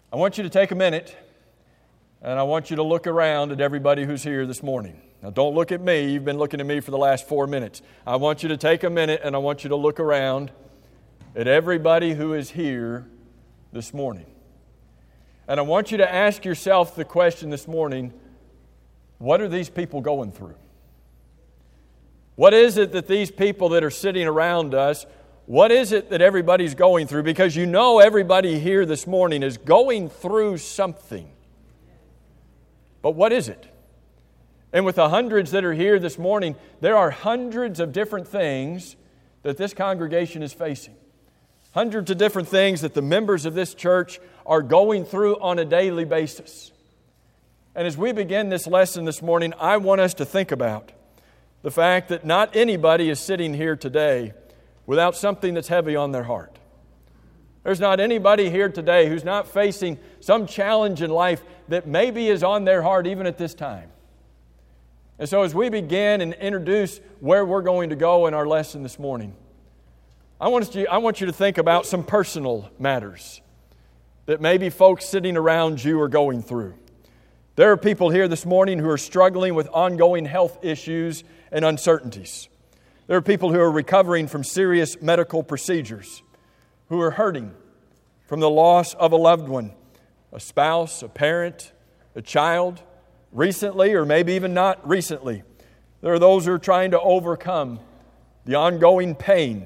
I want you to take a minute, and I want you to look around at everybody who's here this morning. Now, don't look at me. You've been looking at me for the last 4 minutes. I want you to take a minute, and I want you to look around at everybody who is here this morning. And I want you to ask yourself the question this morning, what are these people going through? What is it that these people that are sitting around us, what is it that everybody's going through? Because you know everybody here this morning is going through something. But what is it? And with the hundreds that are here this morning, there are hundreds of different things that this congregation is facing. Hundreds of different things that the members of this church are going through on a daily basis. And as we begin this lesson this morning, I want us to think about the fact that not anybody is sitting here today without something that's heavy on their heart. There's not anybody here today who's not facing some challenge in life that maybe is on their heart even at this time. And so as we begin and introduce where we're going to go in our lesson this morning, I want you to think about some personal matters that maybe folks sitting around you are going through. There are people here this morning who are struggling with ongoing health issues and uncertainties. There are people who are recovering from serious medical procedures, who are hurting from the loss of a loved one, a spouse, a parent, a child, recently or maybe even not recently. There are those who are trying to overcome the ongoing pain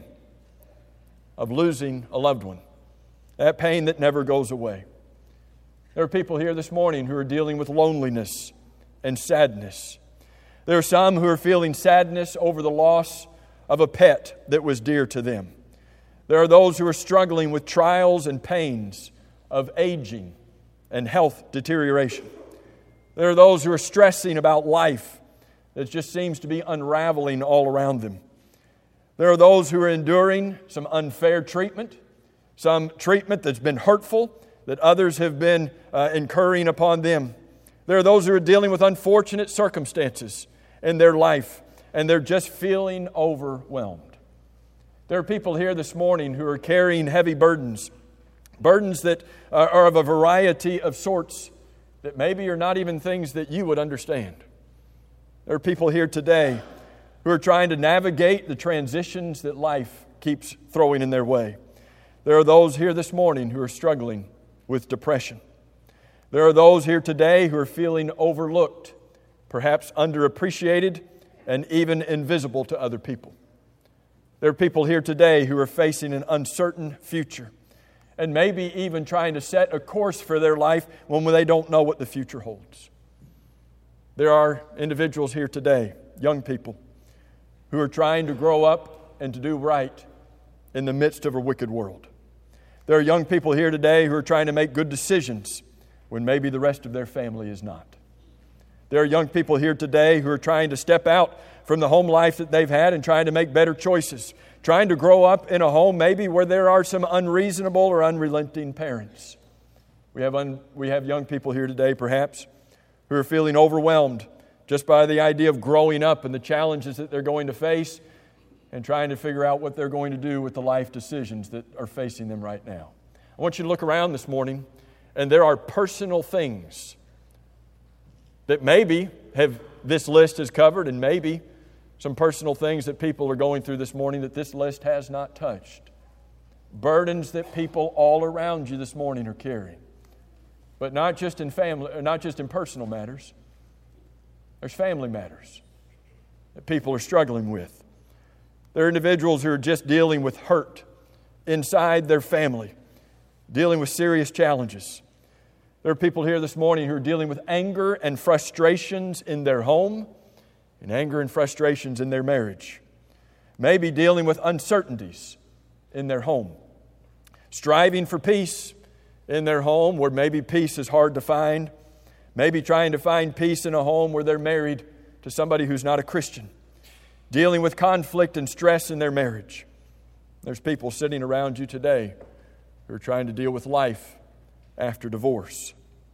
of losing a loved one, that pain that never goes away. There are people here this morning who are dealing with loneliness and sadness. There are some who are feeling sadness over the loss of a pet that was dear to them. There are those who are struggling with trials and pains of aging and health deterioration. There are those who are stressing about life that just seems to be unraveling all around them. There are those who are enduring some unfair treatment, some treatment that's been hurtful, that others have been incurring upon them. There are those who are dealing with unfortunate circumstances in their life, and they're just feeling overwhelmed. There are people here this morning who are carrying heavy burdens that are of a variety of sorts that maybe are not even things that you would understand. There are people here today who are trying to navigate the transitions that life keeps throwing in their way. There are those here this morning who are struggling with depression. There are those here today who are feeling overlooked, perhaps underappreciated, and even invisible to other people. There are people here today who are facing an uncertain future and maybe even trying to set a course for their life when they don't know what the future holds. There are individuals here today, young people, who are trying to grow up and to do right in the midst of a wicked world. There are young people here today who are trying to make good decisions when maybe the rest of their family is not. There are young people here today who are trying to step out from the home life that they've had and trying to make better choices, trying to grow up in a home maybe where there are some unreasonable or unrelenting parents. We have young people here today perhaps who are feeling overwhelmed just by the idea of growing up and the challenges that they're going to face and trying to figure out what they're going to do with the life decisions that are facing them right now. I want you to look around this morning, and there are personal things that maybe this list has covered, and maybe some personal things that people are going through this morning that this list has not touched. Burdens that people all around you this morning are carrying. But not just in family, or not just in personal matters. There's family matters that people are struggling with. There are individuals who are just dealing with hurt inside their family, dealing with serious challenges. There are people here this morning who are dealing with anger and frustrations in their home and anger and frustrations in their marriage. Maybe dealing with uncertainties in their home. Striving for peace in their home where maybe peace is hard to find. Maybe trying to find peace in a home where they're married to somebody who's not a Christian. Dealing with conflict and stress in their marriage. There's people sitting around you today who are trying to deal with life after divorce.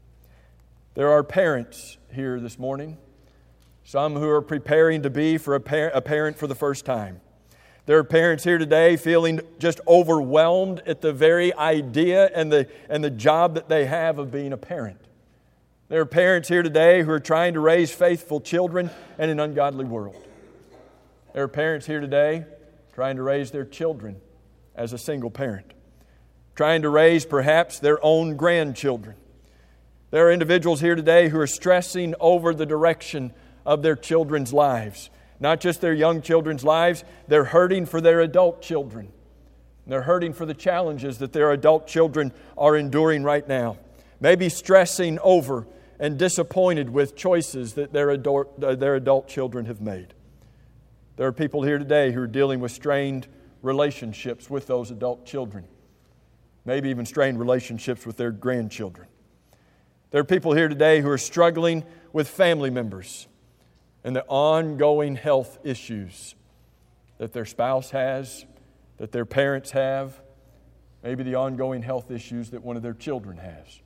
There are parents here this morning, some who are preparing to be a parent for the first time. There are parents here today feeling just overwhelmed at the very idea and the job that they have of being a parent. There are parents here today who are trying to raise faithful children in an ungodly world. There are parents here today trying to raise their children as a single parent, trying to raise perhaps their own grandchildren. There are individuals here today who are stressing over the direction of their children's lives. Not just their young children's lives, they're hurting for their adult children. They're hurting for the challenges that their adult children are enduring right now. Maybe stressing over and disappointed with choices that their adult children have made. There are people here today who are dealing with strained relationships with those adult children. Maybe even strained relationships with their grandchildren. There are people here today who are struggling with family members and the ongoing health issues that their spouse has, that their parents have, maybe the ongoing health issues that one of their children has.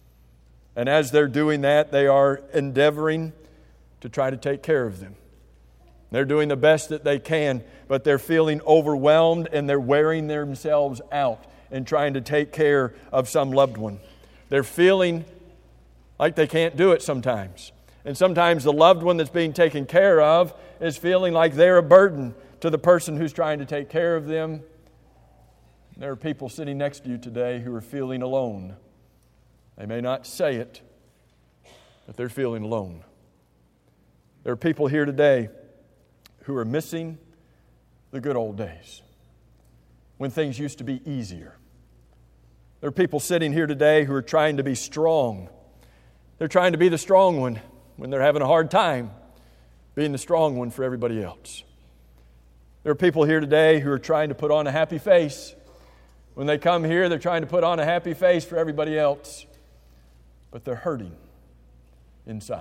And as they're doing that, they are endeavoring to try to take care of them. They're doing the best that they can, but they're feeling overwhelmed and they're wearing themselves out in trying to take care of some loved one. They're feeling like they can't do it sometimes. And sometimes the loved one that's being taken care of is feeling like they're a burden to the person who's trying to take care of them. There are people sitting next to you today who are feeling alone. They may not say it, but they're feeling alone. There are people here today who are missing the good old days when things used to be easier. There are people sitting here today who are trying to be strong. They're trying to be the strong one when they're having a hard time being the strong one for everybody else. There are people here today who are trying to put on a happy face. When they come here, they're trying to put on a happy face for everybody else. But they're hurting inside.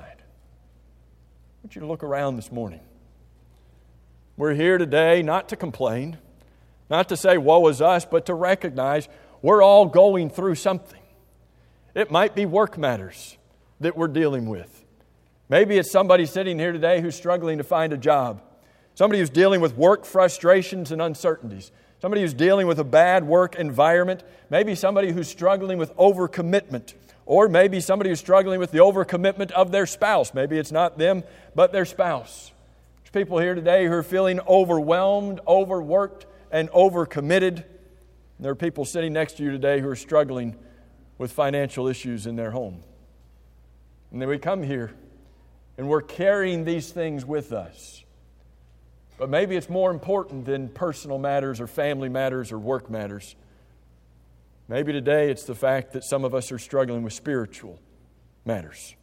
I want you to look around this morning. We're here today not to complain, not to say woe is us, but to recognize we're all going through something. It might be work matters that we're dealing with. Maybe it's somebody sitting here today who's struggling to find a job. Somebody who's dealing with work frustrations and uncertainties. Somebody who's dealing with a bad work environment. Maybe somebody who's struggling with overcommitment. Or maybe somebody who's struggling with the overcommitment of their spouse. Maybe it's not them, but their spouse. There's people here today who are feeling overwhelmed, overworked, and overcommitted. There are people sitting next to you today who are struggling with financial issues in their home. And then we come here and we're carrying these things with us. But maybe it's more important than personal matters or family matters or work matters. Maybe today it's the fact that some of us are struggling with spiritual matters.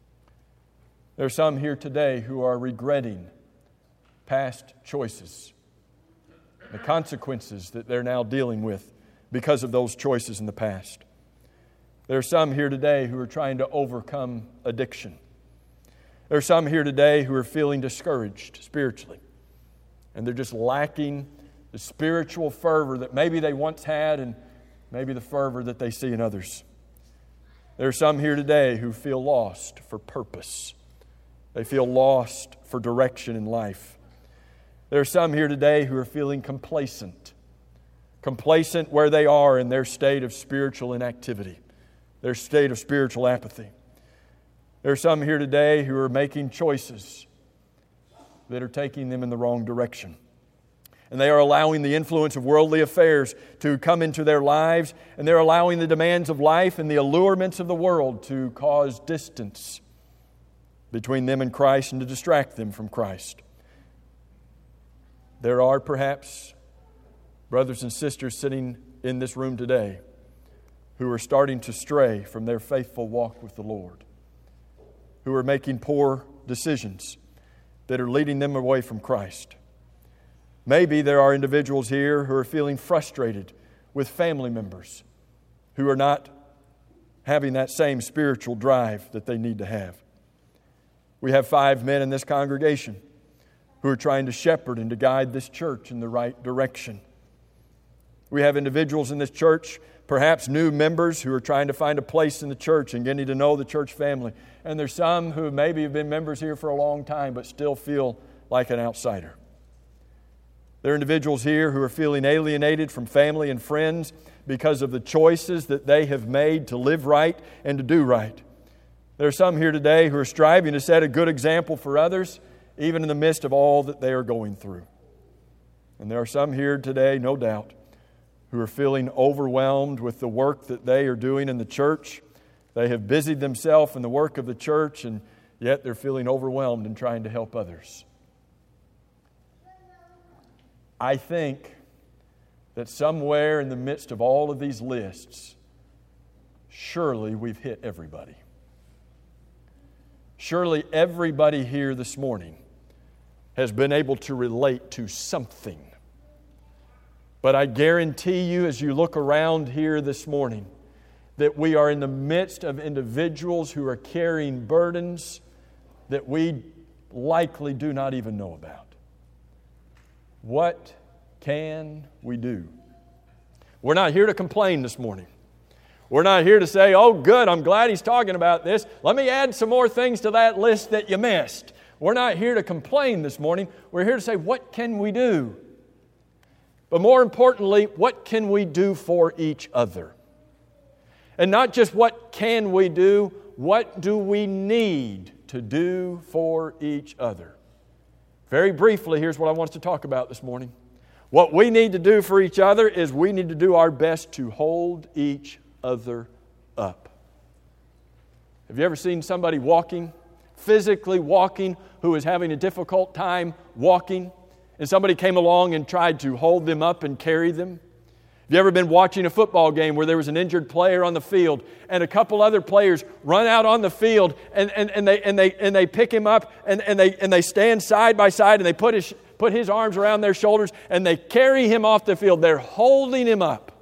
There are some here today who are regretting past choices, the consequences that they're now dealing with because of those choices in the past. There are some here today who are trying to overcome addiction. There are some here today who are feeling discouraged spiritually, and they're just lacking the spiritual fervor that maybe they once had and maybe the fervor that they see in others. There are some here today who feel lost for purpose. They feel lost for direction in life. There are some here today who are feeling complacent. Complacent where they are in their state of spiritual inactivity, their state of spiritual apathy. There are some here today who are making choices that are taking them in the wrong direction. And they are allowing the influence of worldly affairs to come into their lives, and they're allowing the demands of life and the allurements of the world to cause distance between them and Christ and to distract them from Christ. There are perhaps brothers and sisters sitting in this room today who are starting to stray from their faithful walk with the Lord, who are making poor decisions that are leading them away from Christ. Maybe there are individuals here who are feeling frustrated with family members who are not having that same spiritual drive that they need to have. We have 5 men in this congregation who are trying to shepherd and to guide this church in the right direction. We have individuals in this church, perhaps new members, who are trying to find a place in the church and getting to know the church family. And there's some who maybe have been members here for a long time but still feel like an outsider. There are individuals here who are feeling alienated from family and friends because of the choices that they have made to live right and to do right. There are some here today who are striving to set a good example for others, even in the midst of all that they are going through. And there are some here today, no doubt, who are feeling overwhelmed with the work that they are doing in the church. They have busied themselves in the work of the church, and yet they're feeling overwhelmed in trying to help others. I think that somewhere in the midst of all of these lists, surely we've hit everybody. Surely everybody here this morning has been able to relate to something. But I guarantee you, as you look around here this morning, that we are in the midst of individuals who are carrying burdens that we likely do not even know about. What can we do? We're not here to complain this morning. We're not here to say, oh good, I'm glad he's talking about this. Let me add some more things to that list that you missed. We're not here to complain this morning. We're here to say, what can we do? But more importantly, what can we do for each other? And not just what can we do, what do we need to do for each other? Very briefly, here's what I want us to talk about this morning. What we need to do for each other is we need to do our best to hold each other up. Have you ever seen somebody walking, physically walking, who is having a difficult time walking, and somebody came along and tried to hold them up and carry them? Have you ever been watching a football game where there was an injured player on the field and a couple other players run out on the field and they pick him up and they stand side by side and they put his arms around their shoulders and they carry him off the field. They're holding him up.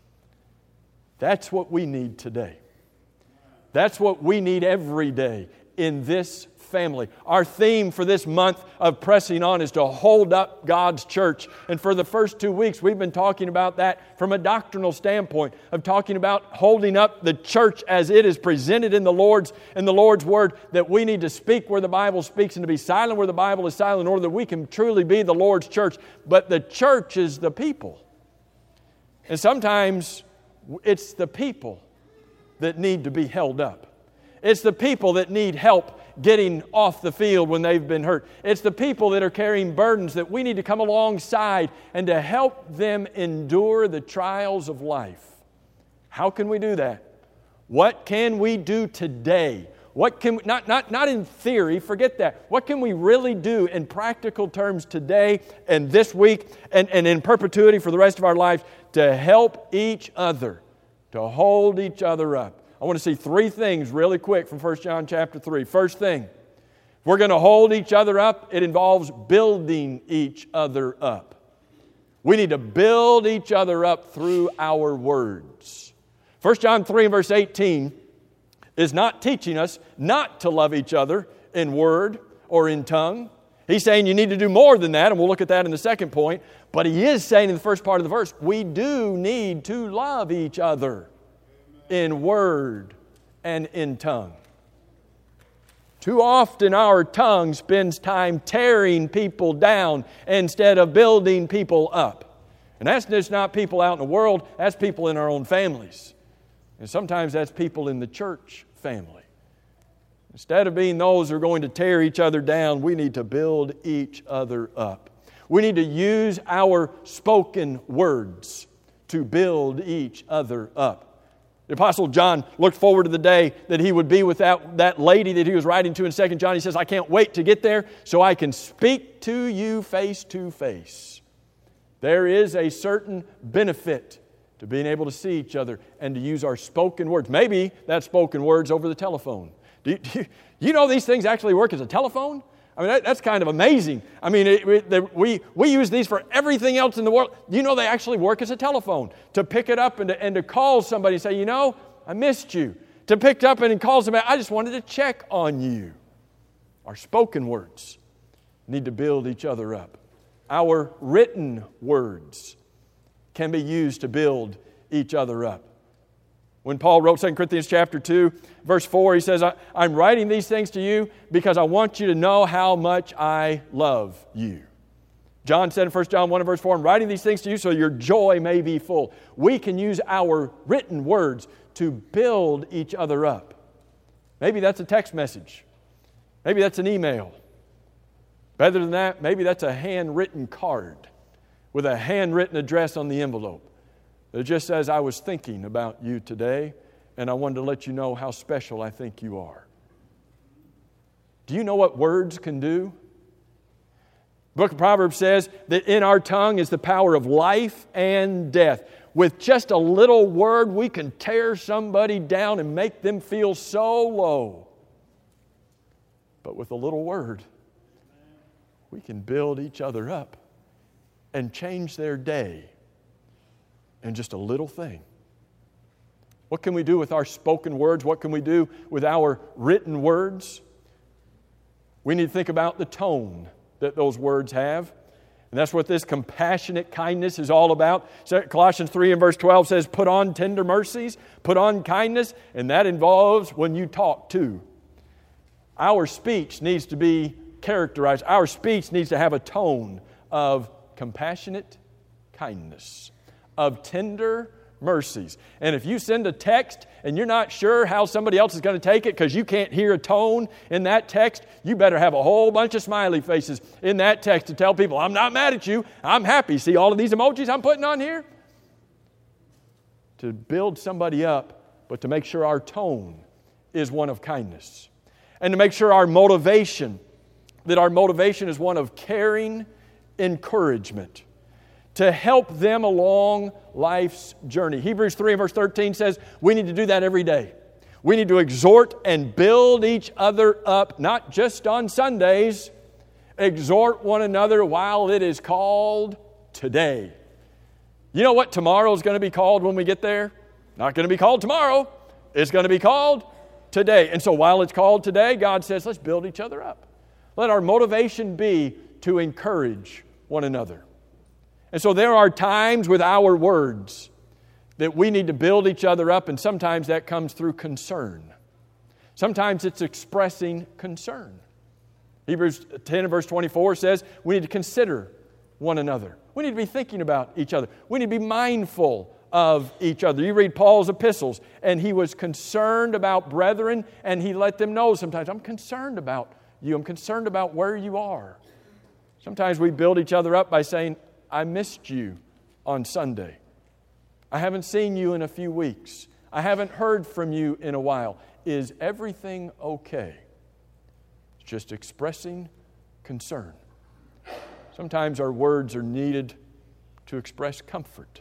That's what we need today. That's what we need every day in this family. Our theme for this month of Pressing On is to hold up God's church. And for the first 2 weeks, we've been talking about that from a doctrinal standpoint, of talking about holding up the church as it is presented in the Lord's Word, that we need to speak where the Bible speaks and to be silent where the Bible is silent in order that we can truly be the Lord's church. But the church is the people. And sometimes it's the people that need to be held up. It's the people that need help getting off the field when they've been hurt. It's the people that are carrying burdens that we need to come alongside and to help them endure the trials of life. How can we do that? What can we do today? What can not in theory, forget that. What can we really do in practical terms today and this week and in perpetuity for the rest of our lives to help each other, to hold each other up? I want to see 3 things really quick from 1 John chapter 3. First thing, if we're going to hold each other up, it involves building each other up. We need to build each other up through our words. 1 John 3 and verse 18 is not teaching us not to love each other in word or in tongue. He's saying you need to do more than that, and we'll look at that in the second point. But he is saying in the first part of the verse, we do need to love each other in word and in tongue. Too often our tongue spends time tearing people down instead of building people up. And that's just not people out in the world, that's people in our own families. And sometimes that's people in the church family. Instead of being those who are going to tear each other down, we need to build each other up. We need to use our spoken words to build each other up. The Apostle John looked forward to the day that he would be with that lady that he was writing to in 2 John. He says, I can't wait to get there so I can speak to you face to face. There is a certain benefit to being able to see each other and to use our spoken words. Maybe that's spoken words over the telephone. Do you know these things actually work as a telephone? I mean, that's kind of amazing. I mean, we use these for everything else in the world. You know, they actually work as a telephone. To pick it up and to call somebody and say, you know, I missed you. To pick it up and call somebody, I just wanted to check on you. Our spoken words need to build each other up. Our written words can be used to build each other up. When Paul wrote 2 Corinthians chapter 2, verse 4, he says, I'm writing these things to you because I want you to know how much I love you. John said in 1 John 1 and verse 4, I'm writing these things to you so your joy may be full. We can use our written words to build each other up. Maybe that's a text message. Maybe that's an email. Better than that, maybe that's a handwritten card with a handwritten address on the envelope that just says, I was thinking about you today, and I wanted to let you know how special I think you are. Do you know what words can do? The book of Proverbs says that in our tongue is the power of life and death. With just a little word, we can tear somebody down and make them feel so low. But with a little word, we can build each other up and change their day in just a little thing. What can we do with our spoken words? What can we do with our written words? We need to think about the tone that those words have. And that's what this compassionate kindness is all about. So Colossians 3 and verse 12 says, put on tender mercies, put on kindness, and that involves when you talk too. Our speech needs to be characterized. Our speech needs to have a tone of compassionate kindness, of tender mercies. And if you send a text and you're not sure how somebody else is going to take it because you can't hear a tone in that text, you better have a whole bunch of smiley faces in that text to tell people, I'm not mad at you, I'm happy. See all of these emojis I'm putting on here? To build somebody up, but to make sure our tone is one of kindness. And to make sure our motivation is one of caring encouragement, to help them along life's journey. Hebrews 3 and verse 13 says we need to do that every day. We need to exhort and build each other up, not just on Sundays. Exhort one another while it is called today. You know what tomorrow is going to be called when we get there? Not going to be called tomorrow. It's going to be called today. And so while it's called today, God says, let's build each other up. Let our motivation be to encourage one another. And so there are times with our words that we need to build each other up, and sometimes that comes through concern. Sometimes it's expressing concern. Hebrews 10 and verse 24 says we need to consider one another. We need to be thinking about each other. We need to be mindful of each other. You read Paul's epistles, and he was concerned about brethren, and he let them know sometimes, I'm concerned about you. I'm concerned about where you are. Sometimes we build each other up by saying, I missed you on Sunday. I haven't seen you in a few weeks. I haven't heard from you in a while. Is everything okay? It's just expressing concern. Sometimes our words are needed to express comfort.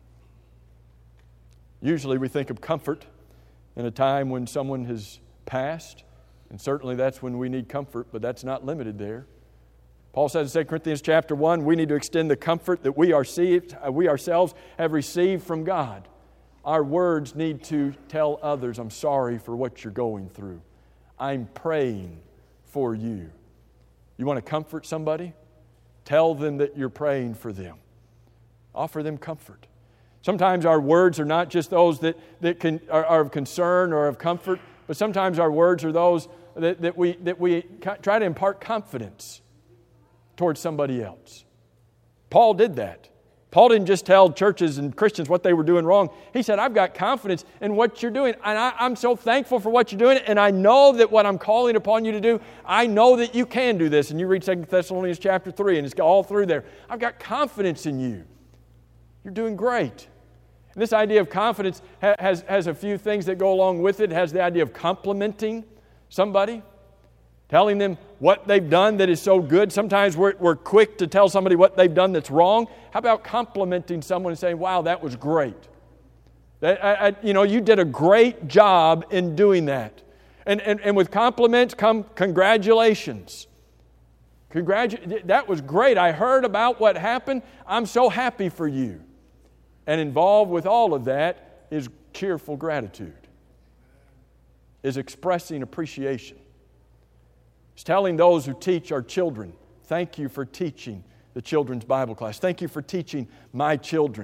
Usually we think of comfort in a time when someone has passed, and certainly that's when we need comfort, but that's not limited there. Paul says in 2 Corinthians chapter 1, we need to extend the comfort that we ourselves have received from God. Our words need to tell others, I'm sorry for what you're going through. I'm praying for you. You want to comfort somebody? Tell them that you're praying for them. Offer them comfort. Sometimes our words are not just those that are of concern or of comfort, but sometimes our words are those that we try to impart confidence towards somebody else. Paul did that. Paul didn't just tell churches and Christians what they were doing wrong. He said, I've got confidence in what you're doing, and I'm so thankful for what you're doing, and I know that what I'm calling upon you to do, I know that you can do this. And you read 2 Thessalonians chapter 3, and it's all through there. I've got confidence in you. You're doing great. And this idea of confidence has a few things that go along with it. It has the idea of complimenting somebody, telling them what they've done that is so good. Sometimes we're quick to tell somebody what they've done that's wrong. How about complimenting someone and saying, wow, that was great. You did a great job in doing that. And with compliments come congratulations. That was great. I heard about what happened. I'm so happy for you. And involved with all of that is cheerful gratitude, is expressing appreciation. It's telling those who teach our children, thank you for teaching the children's Bible class. Thank you for teaching my children.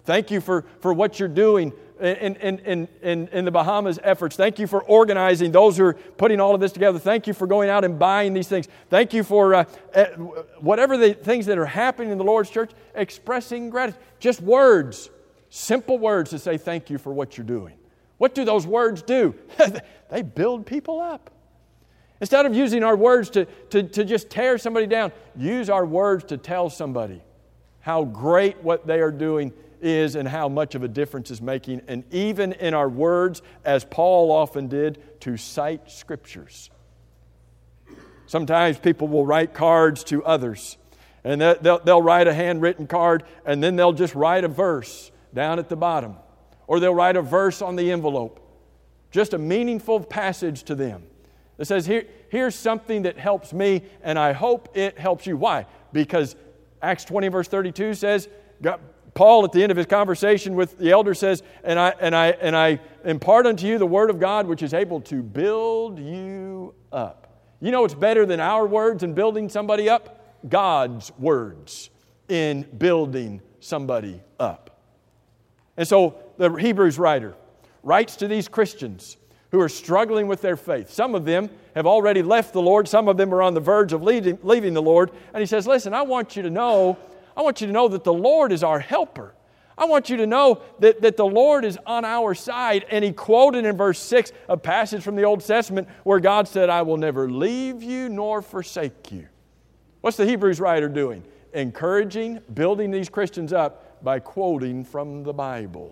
Thank you for what you're doing in the Bahamas efforts. Thank you for organizing those who are putting all of this together. Thank you for going out and buying these things. Thank you for whatever the things that are happening in the Lord's church, expressing gratitude. Just words, simple words to say thank you for what you're doing. What do those words do? They build people up. Instead of using our words to just tear somebody down, use our words to tell somebody how great what they are doing is and how much of a difference is making. And even in our words, as Paul often did, to cite Scriptures. Sometimes people will write cards to others. And they'll write a handwritten card, and then they'll just write a verse down at the bottom. Or they'll write a verse on the envelope. Just a meaningful passage to them. That says, here's something that helps me, and I hope it helps you. Why? Because Acts 20 verse 32 says, Paul at the end of his conversation with the elder says, and I impart unto you the word of God which is able to build you up. You know what's better than our words in building somebody up? God's words in building somebody up. And so the Hebrews writer writes to these Christians who are struggling with their faith. Some of them have already left the Lord. Some of them are on the verge of leaving the Lord. And he says, listen, I want you to know that the Lord is our helper. I want you to know that the Lord is on our side. And he quoted in verse 6 a passage from the Old Testament where God said, I will never leave you nor forsake you. What's the Hebrews writer doing? Encouraging, building these Christians up by quoting from the Bible.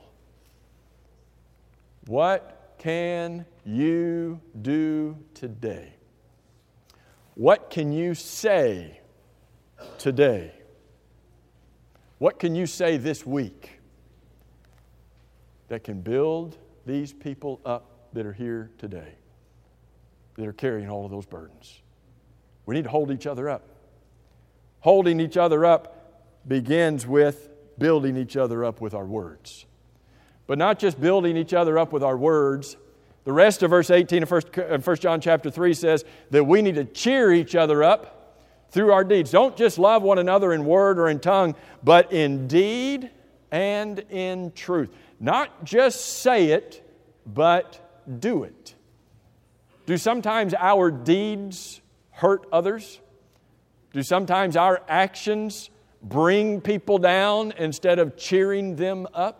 What can you do today? What can you say today? What can you say this week that can build these people up that are here today, that are carrying all of those burdens? We need to hold each other up. Holding each other up begins with building each other up with our words. But not just building each other up with our words. The rest of verse 18 of 1 John chapter 3 says that we need to cheer each other up through our deeds. Don't just love one another in word or in tongue, but in deed and in truth. Not just say it, but do it. Do sometimes our deeds hurt others? Do sometimes our actions bring people down instead of cheering them up?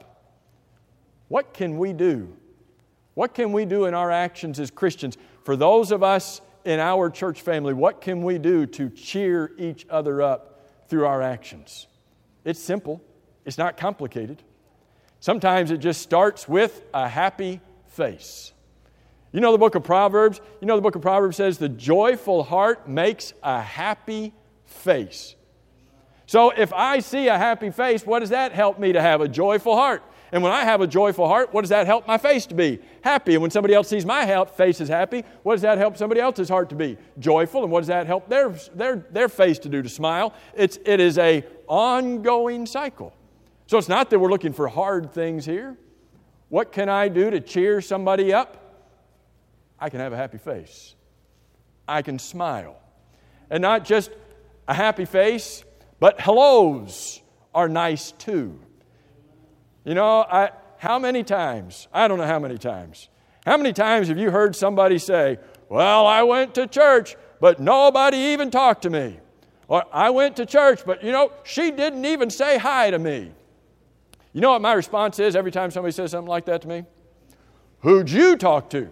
What can we do? What can we do in our actions as Christians? For those of us in our church family, what can we do to cheer each other up through our actions? It's simple. It's not complicated. Sometimes it just starts with a happy face. You know the book of Proverbs? You know the book of Proverbs says the joyful heart makes a happy face. So if I see a happy face, what does that help me to have? A joyful heart. And when I have a joyful heart, what does that help my face to be? Happy. And when somebody else sees my face is happy, what does that help somebody else's heart to be? Joyful. And what does that help their face to do, to smile? It is a ongoing cycle. So it's not that we're looking for hard things here. What can I do to cheer somebody up? I can have a happy face. I can smile. And not just a happy face, but hellos are nice too. You know, how many times, I don't know how many times have you heard somebody say, well, I went to church, but nobody even talked to me. Or I went to church, but she didn't even say hi to me. You know what my response is every time somebody says something like that to me? Who'd you talk to?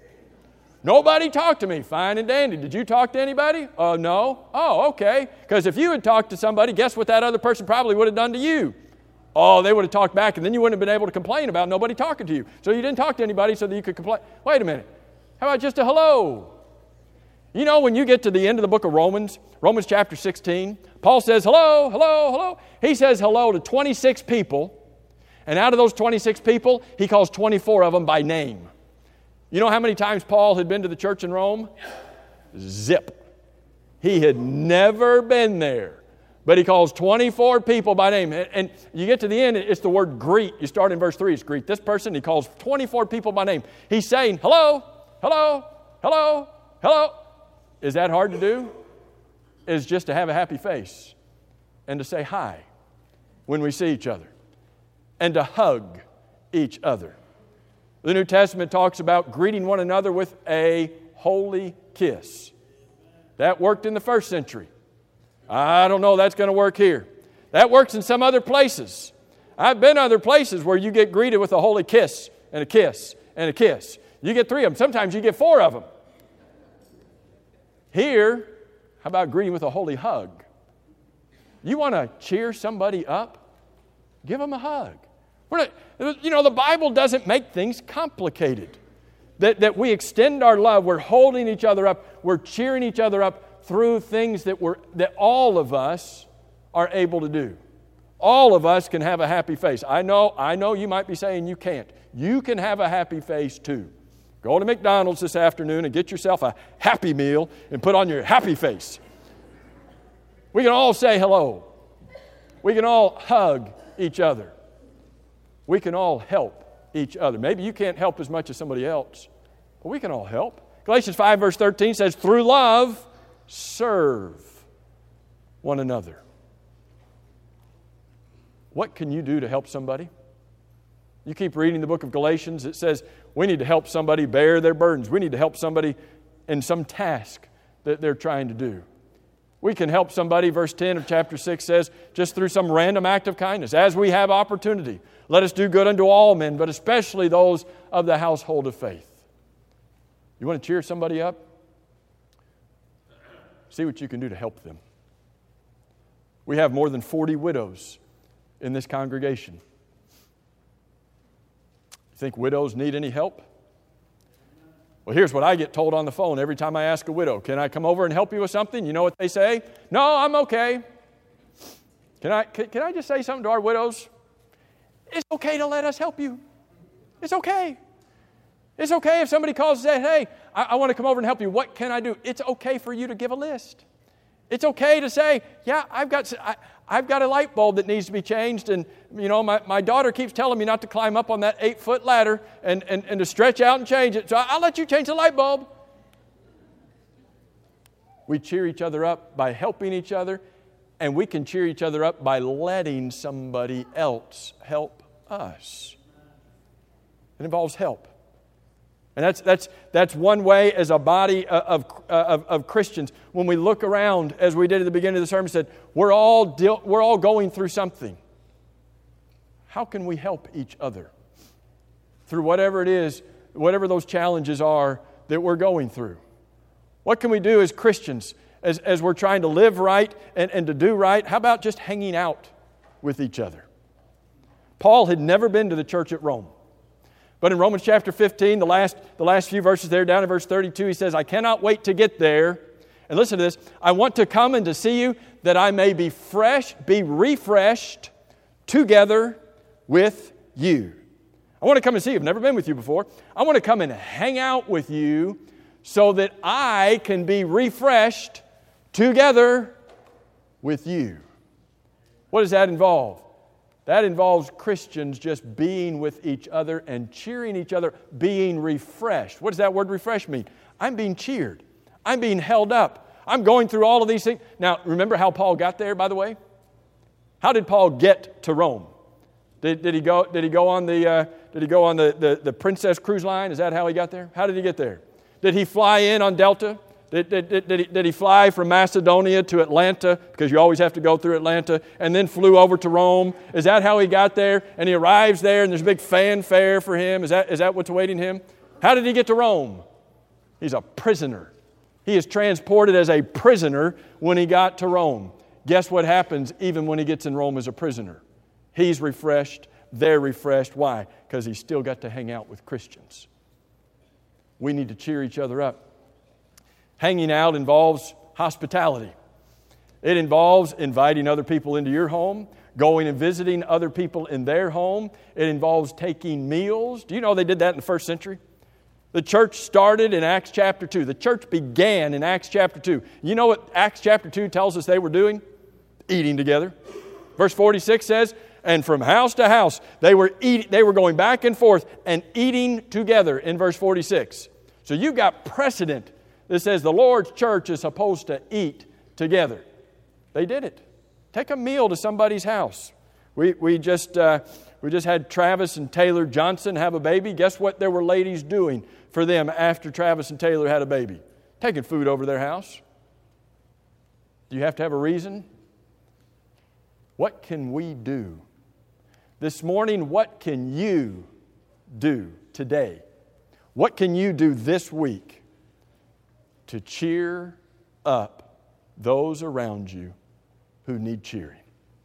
Nobody talked to me. Fine and dandy. Did you talk to anybody? No. Oh, okay. Because if you had talked to somebody, guess what that other person probably would have done to you? Oh, they would have talked back, and then you wouldn't have been able to complain about nobody talking to you. So you didn't talk to anybody so that you could complain. Wait a minute. How about just a hello? You know, when you get to the end of the book of Romans chapter 16, Paul says, hello, hello, hello. He says hello to 26 people, and out of those 26 people, he calls 24 of them by name. You know how many times Paul had been to the church in Rome? Zip. He had never been there. But he calls 24 people by name. And you get to the end, it's the word greet. You start in verse 3, it's greet this person. He calls 24 people by name. He's saying, hello, hello, hello, hello. Is that hard to do? It's just to have a happy face and to say hi when we see each other. and to hug each other. The New Testament talks about greeting one another with a holy kiss. That worked in the first century. I don't know that's going to work here. That works in some other places. I've been other places where you get greeted with a holy kiss and a kiss and a kiss. You get 3 of them. Sometimes you get 4 of them. Here, how about greeting with a holy hug? You want to cheer somebody up? Give them a hug. The Bible doesn't make things complicated. That we extend our love. We're holding each other up. We're cheering each other up through things that all of us are able to do. All of us can have a happy face. I know you might be saying you can't. You can have a happy face too. Go to McDonald's this afternoon and get yourself a Happy Meal and put on your happy face. We can all say hello. We can all hug each other. We can all help each other. Maybe you can't help as much as somebody else, but we can all help. Galatians 5 verse 13 says, through love, serve one another. What can you do to help somebody? You keep reading the book of Galatians, it says we need to help somebody bear their burdens. We need to help somebody in some task that they're trying to do. We can help somebody, verse 10 of chapter 6 says, just through some random act of kindness. As we have opportunity, let us do good unto all men, but especially those of the household of faith. You want to cheer somebody up? See what you can do to help them. We have more than 40 widows in this congregation. You think widows need any help? Well, here's what I get told on the phone every time I ask a widow. Can I come over and help you with something? You know what they say? No, I'm okay. Can I just say something to our widows? It's okay to let us help you. It's okay. It's okay if somebody calls and says, hey, I want to come over and help you. What can I do? It's okay for you to give a list. It's okay to say, yeah, I've got a light bulb that needs to be changed, and my daughter keeps telling me not to climb up on that 8-foot ladder and to stretch out and change it. So I'll let you change the light bulb. We cheer each other up by helping each other, and we can cheer each other up by letting somebody else help us. It involves help. And that's one way as a body of Christians. When we look around, as we did at the beginning of the sermon, said we're all going through something. How can we help each other through whatever it is, whatever those challenges are that we're going through? What can we do as Christians as we're trying to live right and to do right? How about just hanging out with each other? Paul had never been to the church at Rome. But in Romans chapter 15, the last few verses there, down in verse 32, he says, I cannot wait to get there. And listen to this. I want to come and to see you that I may be refreshed together with you. I want to come and see you. I've never been with you before. I want to come and hang out with you so that I can be refreshed together with you. What does that involve? That involves Christians just being with each other and cheering each other, being refreshed. What does that word refresh mean? I'm being cheered. I'm being held up. I'm going through all of these things. Now, remember how Paul got there, by the way? How did Paul get to Rome? Did he go on the Princess Cruise Line? Is that how he got there? How did he get there? Did he fly in on Delta? Did he fly from Macedonia to Atlanta, because you always have to go through Atlanta, and then flew over to Rome? Is that how he got there? And he arrives there and there's a big fanfare for him. Is that what's awaiting him? How did he get to Rome? He's a prisoner. He is transported as a prisoner when he got to Rome. Guess what happens even when he gets in Rome as a prisoner? He's refreshed. They're refreshed. Why? Because he's still got to hang out with Christians. We need to cheer each other up. Hanging out involves hospitality. It involves inviting other people into your home, going and visiting other people in their home. It involves taking meals. Do you know they did that in the first century? The church started in Acts chapter 2. The church began in Acts chapter 2. You know what Acts chapter 2 tells us they were doing? Eating together. Verse 46 says, and from house to house they were going back and forth and eating together in verse 46. So you've got precedent that says the Lord's church is supposed to eat together. They did it. Take a meal to somebody's house. We just We just had Travis and Taylor Johnson have a baby. Guess what there were ladies doing for them after Travis and Taylor had a baby? Taking food over their house. Do you have to have a reason? What can we do? This morning, what can you do today? What can you do this week to cheer up those around you who need cheering?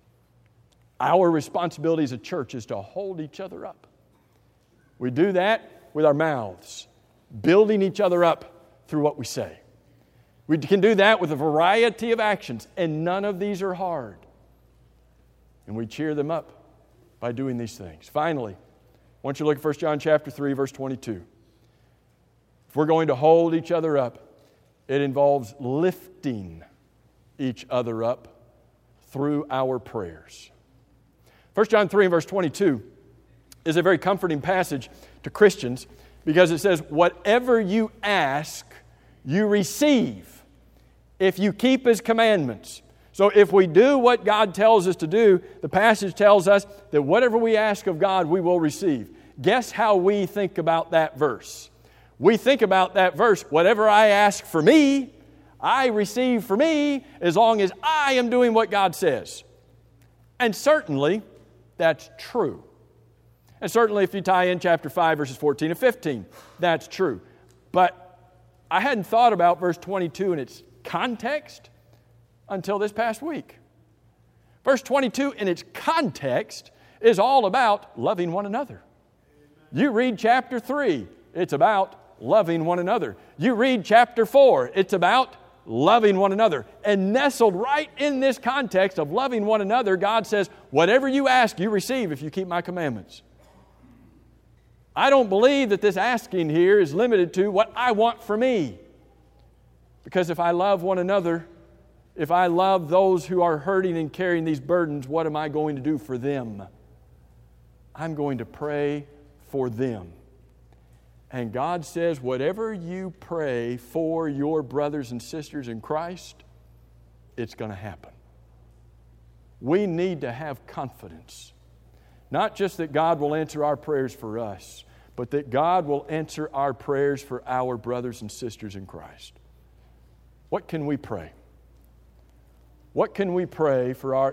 Our responsibility as a church is to hold each other up. We do that with our mouths, building each other up through what we say. We can do that with a variety of actions, and none of these are hard. And we cheer them up by doing these things. Finally, I want you to look at 1 John chapter 3, verse 22. If we're going to hold each other up, it involves lifting each other up through our prayers. 1 John 3 and verse 22 is a very comforting passage to Christians because it says, whatever you ask, you receive if you keep His commandments. So if we do what God tells us to do, the passage tells us that whatever we ask of God, we will receive. Guess how we think about that verse? We think about that verse, whatever I ask for me, I receive for me as long as I am doing what God says. And certainly, that's true. And certainly if you tie in chapter 5, verses 14 and 15, that's true. But I hadn't thought about verse 22 in its context until this past week. Verse 22 in its context is all about loving one another. You read chapter 3, it's about loving one another. You read chapter 4, it's about loving one another. And nestled right in this context of loving one another, God says, whatever you ask, you receive if you keep my commandments. I don't believe that this asking here is limited to what I want for me. Because if I love one another, if I love those who are hurting and carrying these burdens, what am I going to do for them? I'm going to pray for them. And God says, whatever you pray for your brothers and sisters in Christ, it's going to happen. We need to have confidence. Not just that God will answer our prayers for us, but that God will answer our prayers for our brothers and sisters in Christ. What can we pray? What can we pray for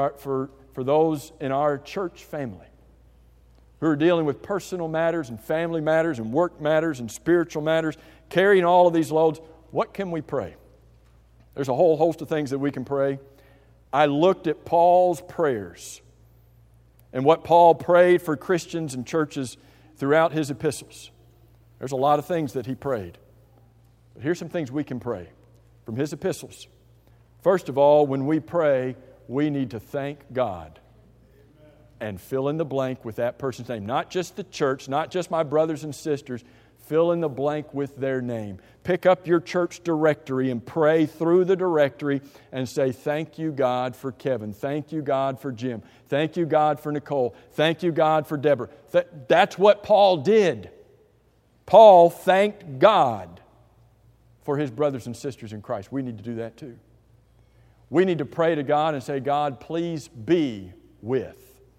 those in our church family who are dealing with personal matters and family matters and work matters and spiritual matters, carrying all of these loads? What can we pray? There's a whole host of things that we can pray. I looked at Paul's prayers and what Paul prayed for Christians and churches throughout his epistles. There's a lot of things that he prayed. But here's some things we can pray from his epistles. First of all, when we pray, we need to thank God and fill in the blank with that person's name. Not just the church, not just my brothers and sisters. Fill in the blank with their name. Pick up your church directory and pray through the directory and say, thank you, God, for Kevin. Thank you, God, for Jim. Thank you, God, for Nicole. Thank you, God, for Deborah. That's what Paul did. Paul thanked God for his brothers and sisters in Christ. We need to do that too. We need to pray to God and say, God, please be with.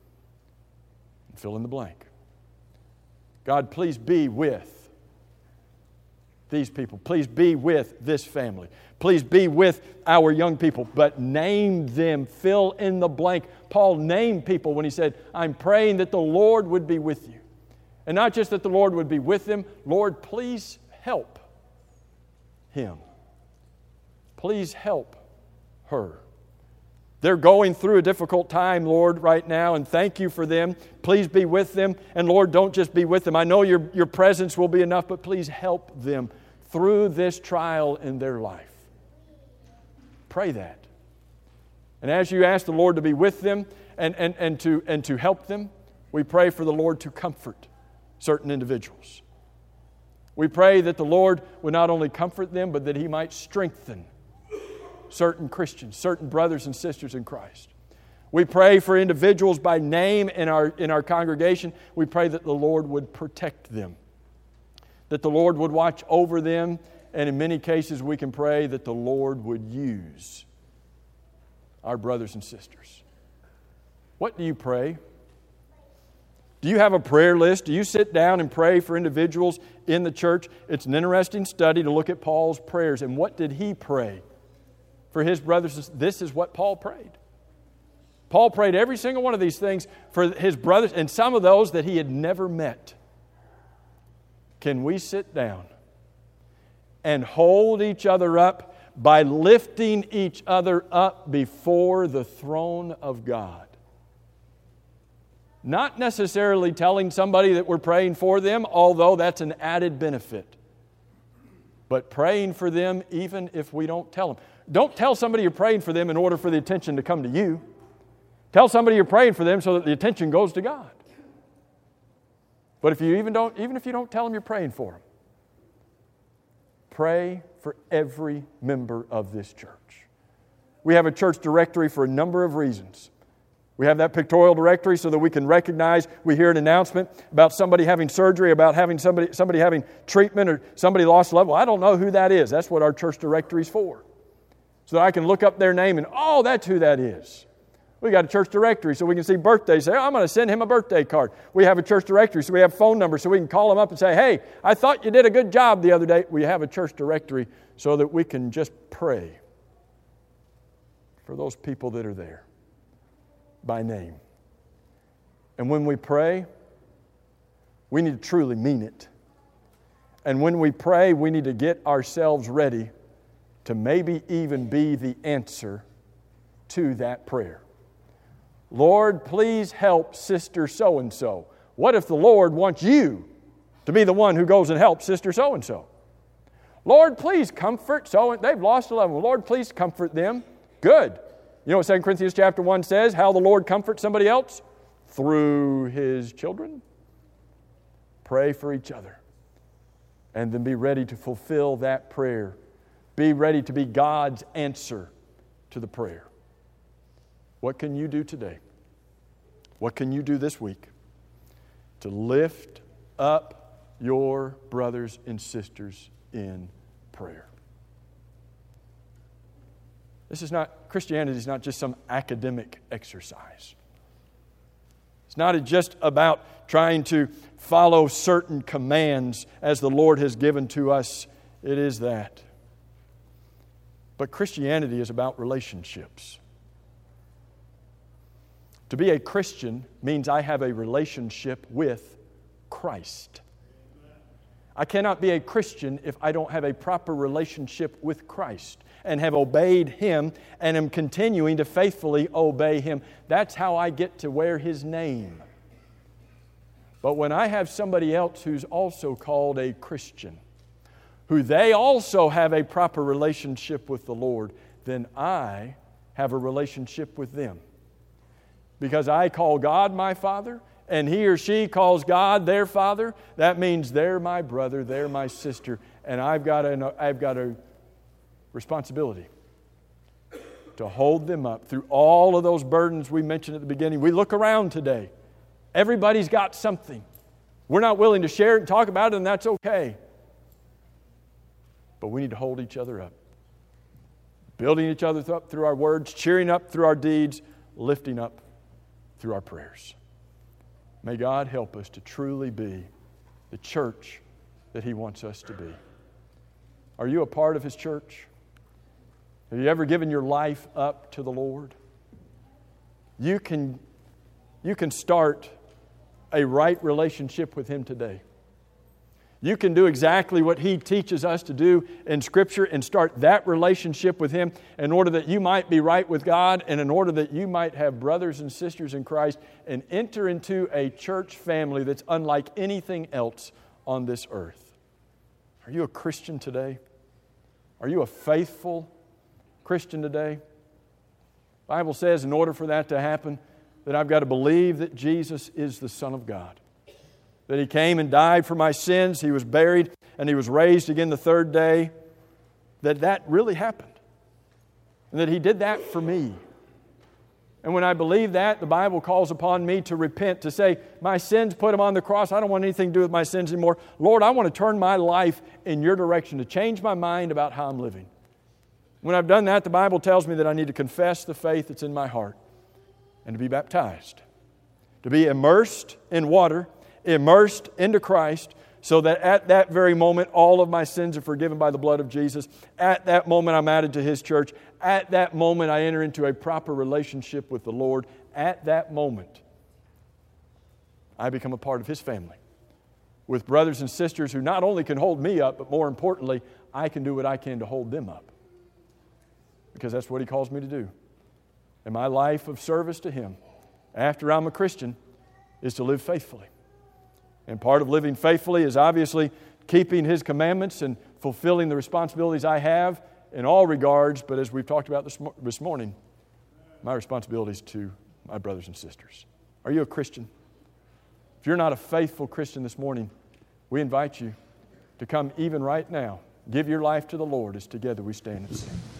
And fill in the blank. God, please be with these people. Please be with this family. Please be with our young people. But name them. Fill in the blank. Paul named people when he said, I'm praying that the Lord would be with you. And not just that the Lord would be with them. Lord, please help him. Please help her. They're going through a difficult time, Lord, right now, and thank you for them. Please be with them. And Lord, don't just be with them. I know your presence will be enough, but please help them through this trial in their life. Pray that. And as you ask the Lord to be with them and to help them, we pray for the Lord to comfort certain individuals. We pray that the Lord would not only comfort them, but that He might strengthen certain Christians, certain brothers and sisters in Christ. We pray for individuals by name in our congregation. We pray that the Lord would protect them, that the Lord would watch over them, and in many cases we can pray that the Lord would use our brothers and sisters. What do you pray? Do you have a prayer list? Do you sit down and pray for individuals in the church? It's an interesting study to look at Paul's prayers. And what did he pray for his brothers? This is what Paul prayed. Paul prayed every single one of these things for his brothers and some of those that he had never met. Can we sit down and hold each other up by lifting each other up before the throne of God? Not necessarily telling somebody that we're praying for them, although that's an added benefit. But praying for them even if we don't tell them. Don't tell somebody you're praying for them in order for the attention to come to you. Tell somebody you're praying for them so that the attention goes to God. But if you even if you don't tell them you're praying for them, pray for every member of this church. We have a church directory for a number of reasons. We have that pictorial directory so that we can recognize, we hear an announcement about somebody having surgery, about having somebody having treatment, or somebody lost a loved one. I don't know who that is. That's what our church directory is for. So that I can look up their name and, oh, that's who that is. We got a church directory so we can see birthdays. Say, oh, I'm going to send him a birthday card. We have a church directory so we have phone numbers so we can call them up and say, hey, I thought you did a good job the other day. We have a church directory so that we can just pray for those people that are there by name. And when we pray, we need to truly mean it. And when we pray, we need to get ourselves ready to maybe even be the answer to that prayer. Lord, please help Sister so-and-so. What if the Lord wants you to be the one who goes and helps Sister so-and-so? Lord, please comfort so-and-so. They've lost a loved one. Lord, please comfort them. Good. You know what 2 Corinthians chapter 1 says? How the Lord comforts somebody else? Through His children. Pray for each other. And then be ready to fulfill that prayer. Be ready to be God's answer to the prayer. What can you do today? What can you do this week to lift up your brothers and sisters in prayer? Christianity is not just some academic exercise. It's not just about trying to follow certain commands as the Lord has given to us. It is that. But Christianity is about relationships. To be a Christian means I have a relationship with Christ. I cannot be a Christian if I don't have a proper relationship with Christ and have obeyed Him and am continuing to faithfully obey Him. That's how I get to wear His name. But when I have somebody else who's also called a Christian, who they also have a proper relationship with the Lord, then I have a relationship with them. Because I call God my Father, and he or she calls God their Father, that means they're my brother, they're my sister, and I've got a responsibility to hold them up through all of those burdens we mentioned at the beginning. We look around today. Everybody's got something. We're not willing to share it and talk about it, and that's okay. But we need to hold each other up. Building each other up through our words, cheering up through our deeds, lifting up through our prayers. May God help us to truly be the church that He wants us to be. Are you a part of His church? Have you ever given your life up to the Lord? You can start a right relationship with Him today. You can do exactly what He teaches us to do in Scripture and start that relationship with Him in order that you might be right with God and in order that you might have brothers and sisters in Christ and enter into a church family that's unlike anything else on this earth. Are you a Christian today? Are you a faithful Christian today? The Bible says in order for that to happen, that I've got to believe that Jesus is the Son of God. That He came and died for my sins, He was buried, and He was raised again the third day. That really happened. And that He did that for me. And when I believe that, the Bible calls upon me to repent, to say, my sins, put them on the cross. I don't want anything to do with my sins anymore. Lord, I want to turn my life in Your direction, to change my mind about how I'm living. When I've done that, the Bible tells me that I need to confess the faith that's in my heart and to be baptized. to be immersed in water, immersed into Christ, so that at that very moment, all of my sins are forgiven by the blood of Jesus. At that moment, I'm added to His church. At that moment, I enter into a proper relationship with the Lord. At that moment, I become a part of His family, with brothers and sisters who not only can hold me up, but more importantly, I can do what I can to hold them up. Because that's what He calls me to do. And my life of service to Him, after I'm a Christian, is to live faithfully. And part of living faithfully is obviously keeping His commandments and fulfilling the responsibilities I have in all regards. But as we've talked about this morning, my responsibility is to my brothers and sisters. Are you a Christian? If you're not a faithful Christian this morning, we invite you to come even right now. Give your life to the Lord as together we stand and sing.